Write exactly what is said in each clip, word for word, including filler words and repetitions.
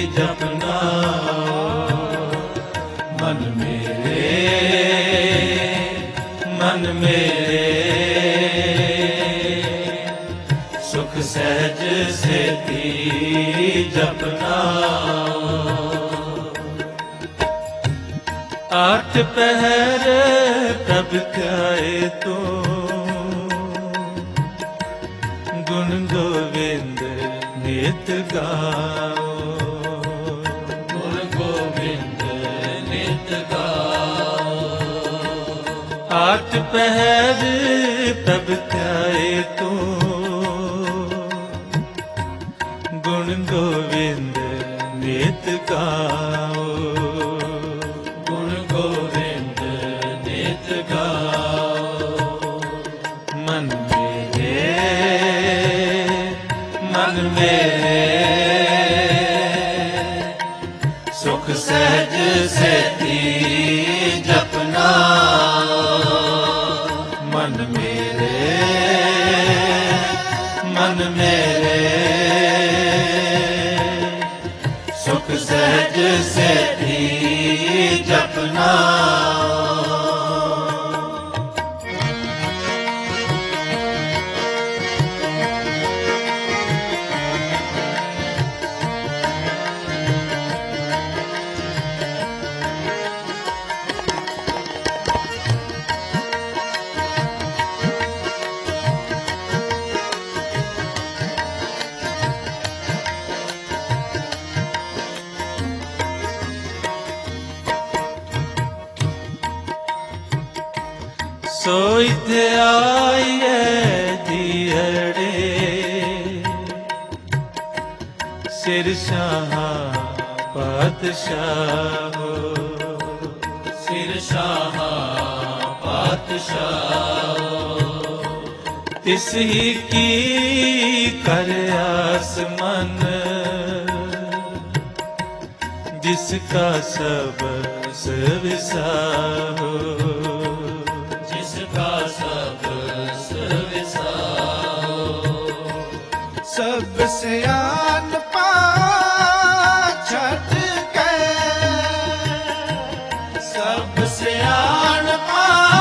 जपना मन मेरे मन मेरे सुख सहज सेती जपना। आठ पहर तब ध्याए तू गुण गोविंद नित गाओ गुण गोविंद नित गाओ। आठ पहर तब ध्याए तू गुण गोविंद नित गाओ गुण गोविंद नित गाओ। मन मेरे मन मेरे सुख सहज सेती जपना मन मेरे मन मेरे सुख सहज सेती जपना। सोई ध्याए दियड़े सिर शाह पातशाह सिर शाह पातशाह। तिस ही की कर आस मन जिसका सब विसाहो सब सियान पा छट के सब सियान पा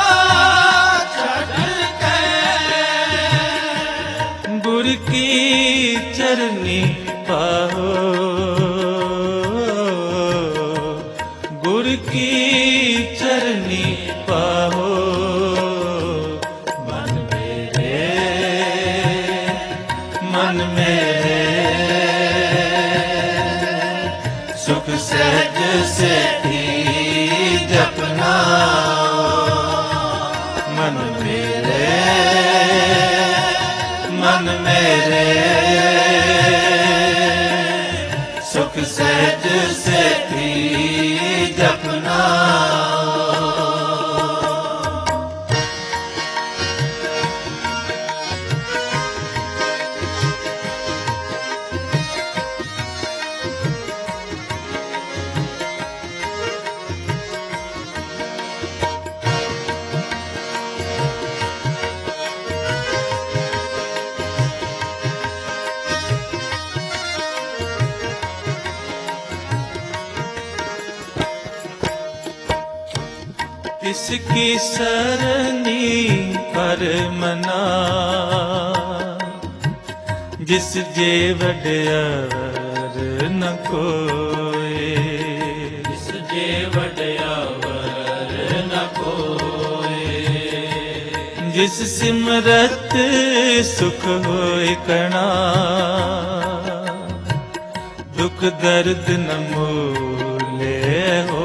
छट के गुर की चरनी पाहो गुर की चरनी पाहो। मन मेरे सुख सहज सेती जपना मन मेरे मन मेरे सुख सहज सेती जपना। इसकी सरनी पर मना जिस जे वड्यावर न कोई जिस जे वड्यावर न कोई। जिस सिमरत सुख होए कणा दुख दर्द न मूले हो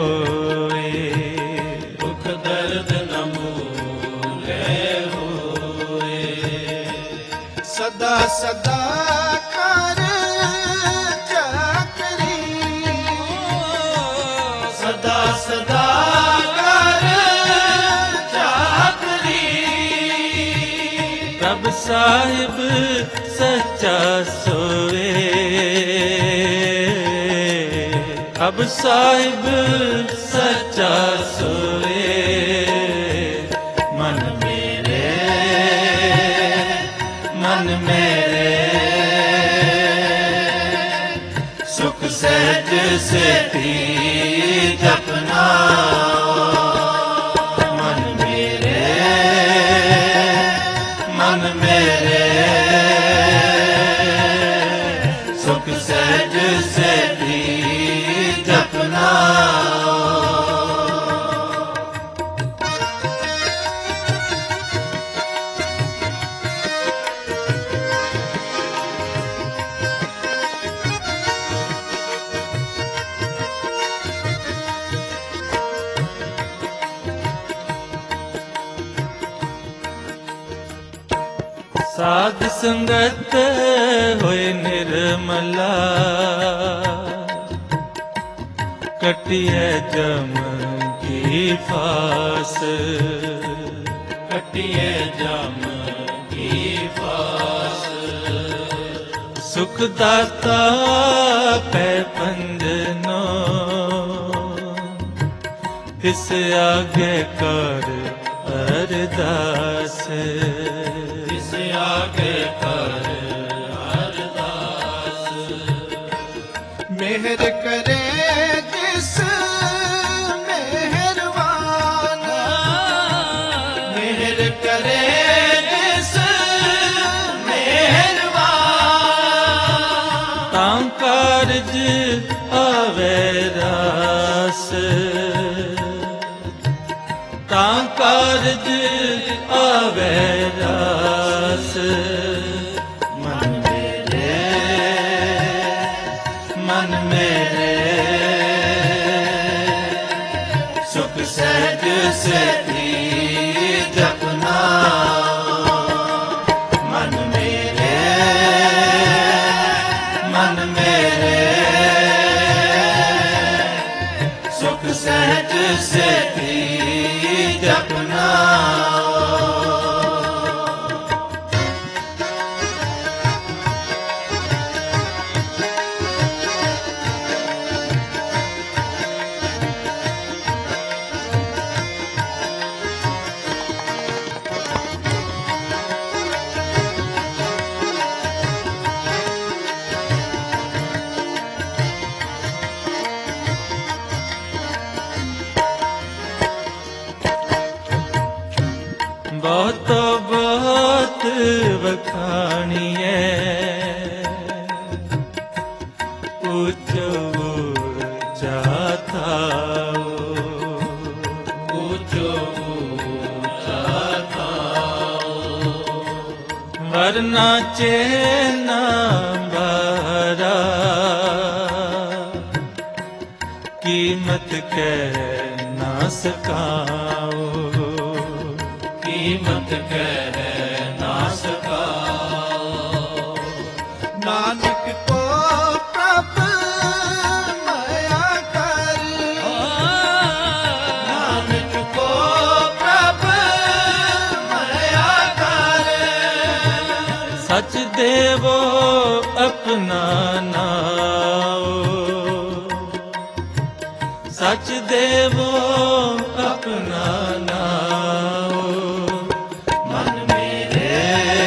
सदा सदा कर चाकरी सदा सदा कर चाकरी। तब साहिब सच्चा सोए अब साहिब सच्चा सोए। मन मेरे मन मेरे सुख सहज सेती जपना मन मेरे मन मेरे सुख सहज सेती जपना साध संगत होए निर्मला कटिए जम की फास कटिए जम की फास सुख दाता पै पंजनो तिस आगे कर अरदास आगे कर अरदास मेहर करे जिस मेहरबान मेहर करे जिस मेहरबान तां कारज आवे रास तां कारज आवे रास मन मेरे मन मेरे सुख सहज सेती जपना मन मेरे मन मेरे सुख सहज सेती जपना बहुत बहुत वखाणिए ऊंचो ऊंचा थाओ ऊंचो ऊंचा थाओ वरना चेना बारा कीमत कह ना सकाओ कीमत कह ना सकाओ नानक को प्रभ माया कर नानक को प्रभ माया कर सच देवो अपना नाओ सच देवो अपना नाओ मन मेरे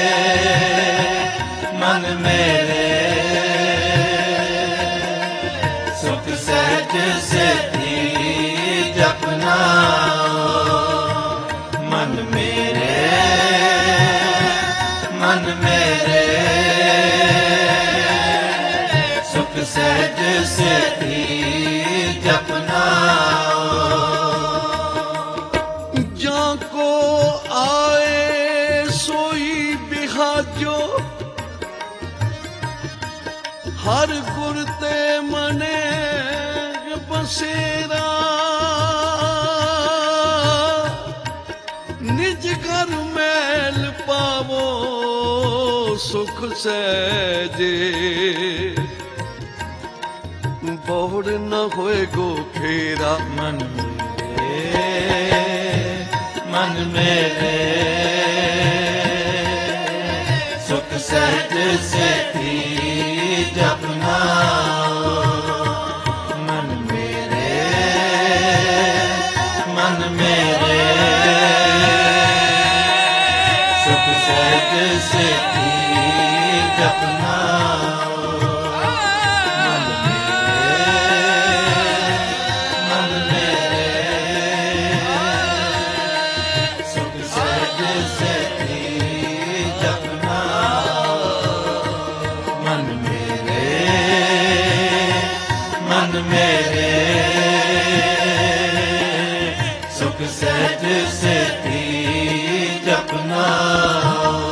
मन मेरे सुख सहज सेती जपना मन मेरे मन मेरे सुख सहज सेती जपना जाको आए सोई बिहाजो हर गुर ते मने बसेरा निज घर मैल पावो सुख सहजे बहुड़ न होए गो फेरा मन मेरे मन मेरे सुख सहज सेती जपना मन मेरे मन मेरे सुख सहज सेती जपना मन मेरे ਜਪਨਾ